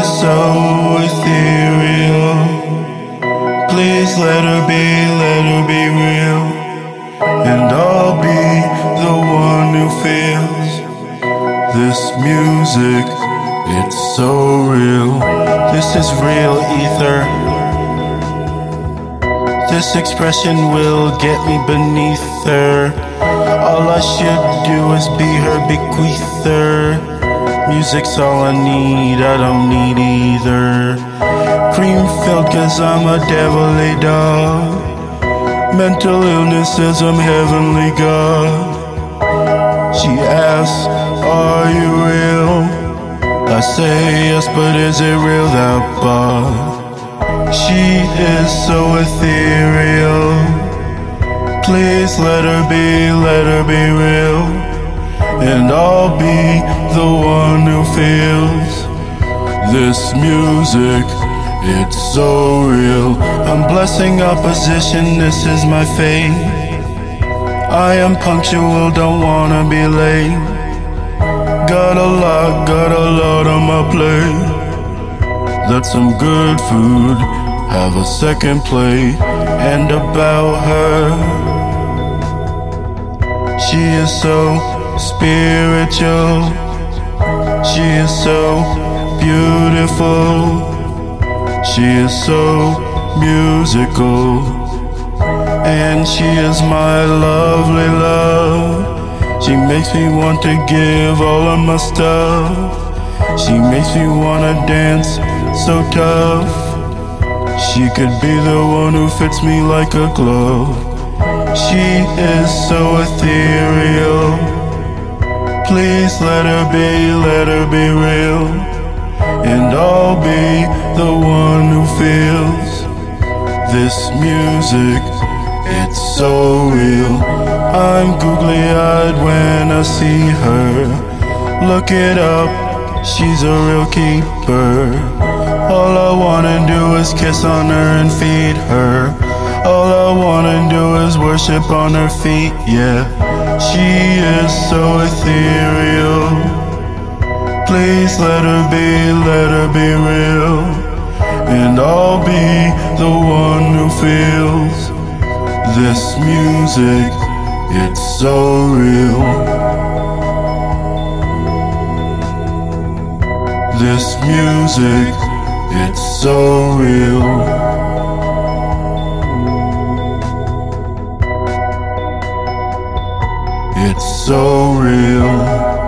is so ethereal. Please let her be real. And I'll be the one who feels this music. It's so real. This is real ether. This expression will get me beneath her. All I should do is be her bequeather. Music's all I need, I don't need either. Cream filled cause I'm a devilly dog. Mental illness says I'm heavenly God. She asks, are you real? I say yes, but is it real, that bug? She is so ethereal. Please let her be real. And I'll be the one who feels this music. It's so real. I'm blessing opposition, this is my fate. I am punctual, don't wanna be late. Got a lot on my plate. That's some good food, have a second plate. And about her, she is so spiritual. She is so beautiful. She is so musical. And she is my lovely love. She makes me want to give all of my stuff. She makes me wanna dance so tough. She could be the one who fits me like a glove. She is so ethereal. Please let her be real. And I'll be the one who feels this music. It's so real. I'm googly-eyed when I see her. Look it up, she's a real keeper. All I wanna do is kiss on her and feed her. All I wanna do is worship on her feet, yeah. She is so ethereal. Please let her be real. And I'll be the one who feels this music. It's so real. This music, it's so real. It's so real.